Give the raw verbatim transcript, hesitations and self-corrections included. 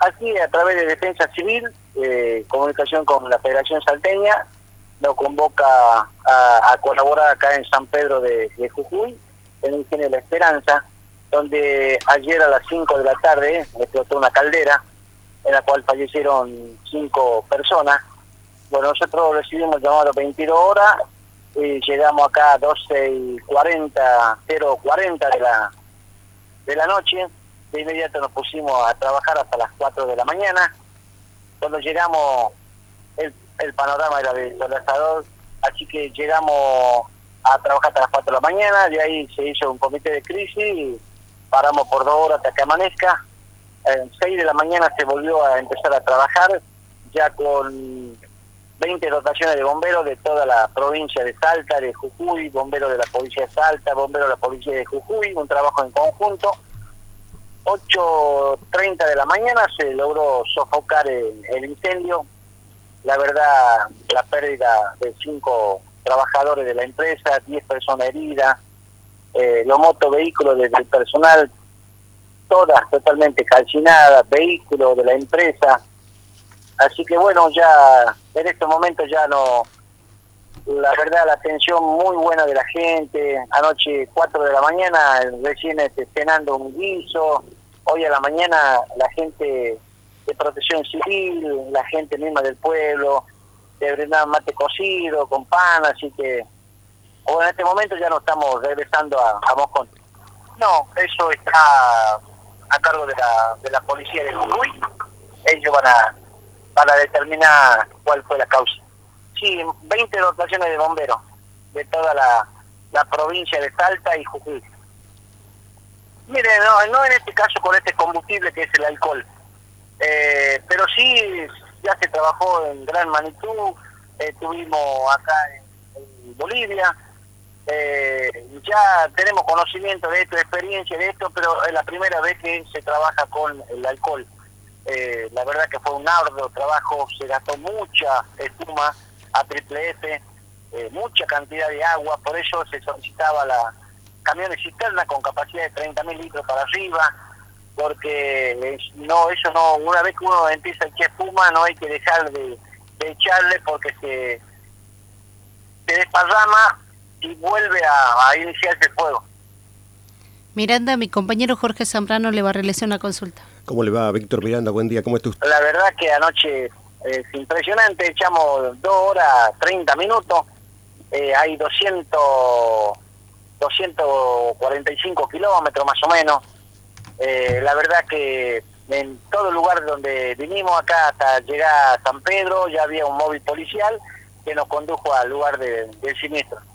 aquí a través de Defensa Civil, eh, comunicación con la Federación Salteña, nos convoca a, a colaborar acá en San Pedro de, de Jujuy, en el Ingenio La Esperanza, donde ayer a las cinco de la tarde explotó una caldera en la cual fallecieron cinco personas. Bueno, nosotros recibimos el llamado a las veintidós horas y llegamos acá a doce y cuarenta, cero cuarenta de la, de la noche. De inmediato nos pusimos a trabajar hasta las cuatro de la mañana. Cuando llegamos, el, el panorama era desolador, así que llegamos a trabajar hasta las cuatro de la mañana. De ahí se hizo un comité de crisis y paramos por dos horas hasta que amanezca. A las seis de la mañana se volvió a empezar a trabajar, ya con veinte dotaciones de bomberos de toda la provincia de Salta, de Jujuy, bomberos de la policía de Salta, bomberos de la policía de Jujuy, un trabajo en conjunto. ocho treinta de la mañana se logró sofocar el, el incendio. La verdad, la pérdida de cinco trabajadores de la empresa, diez personas heridas, eh, los motovehículos del personal, todas totalmente calcinadas, vehículos de la empresa. Así que bueno, ya en estos momentos ya no, la verdad la atención muy buena de la gente. Anoche cuatro de la mañana recién este, cenando un guiso. Hoy a la mañana la gente de Protección Civil, la gente misma del pueblo, te brindaban mate cocido con pan, así que bueno, en este momento ya no estamos regresando a, a Moscón. No, eso está a cargo de la, de la policía de Jujuy. Ellos van a, van a determinar cuál fue la causa. Sí, veinte dotaciones de bomberos de toda la, la provincia de Salta y Jujuy. Mire, no, no en este caso con este combustible que es el alcohol, eh, pero sí ya se trabajó en gran magnitud. Eh, tuvimos acá en, en Bolivia, eh, ya tenemos conocimiento de esto, experiencia de esto, pero es la primera vez que se trabaja con el alcohol. Eh, la verdad que fue un arduo trabajo, se gastó mucha espuma a triple F, eh, mucha cantidad de agua, por eso se solicitaba la camiones cisterna con capacidad de treinta mil litros para arriba, porque no, eso no, una vez que uno empieza a echar espuma no hay que dejar de, de echarle porque se, se desparrama y vuelve a, a iniciarse el fuego. Miranda, mi compañero Jorge Zambrano le va a realizar una consulta. ¿Cómo le va, Víctor Miranda? Buen día, ¿cómo está usted? La verdad que anoche es impresionante, echamos dos horas treinta minutos, eh, hay doscientos cuarenta y cinco kilómetros más o menos. Eh, la verdad que en todo lugar donde vinimos acá hasta llegar a San Pedro ya había un móvil policial que nos condujo al lugar de, del siniestro.